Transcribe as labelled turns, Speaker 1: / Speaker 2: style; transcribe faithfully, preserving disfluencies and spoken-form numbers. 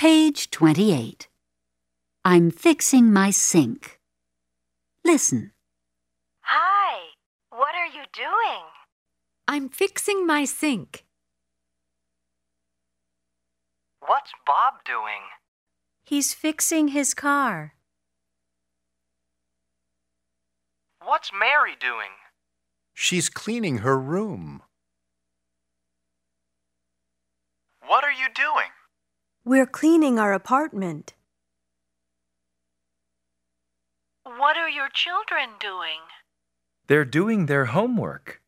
Speaker 1: Page twenty-eight. I'm fixing my sink. Listen.
Speaker 2: Hi, what are you doing?
Speaker 3: I'm fixing my sink.
Speaker 4: What's Bob doing?
Speaker 5: He's fixing his car.
Speaker 4: What's Mary doing?
Speaker 6: She's cleaning her room.
Speaker 4: What are you doing?
Speaker 5: We're cleaning our apartment.
Speaker 2: What are your children doing?
Speaker 7: They're doing their homework.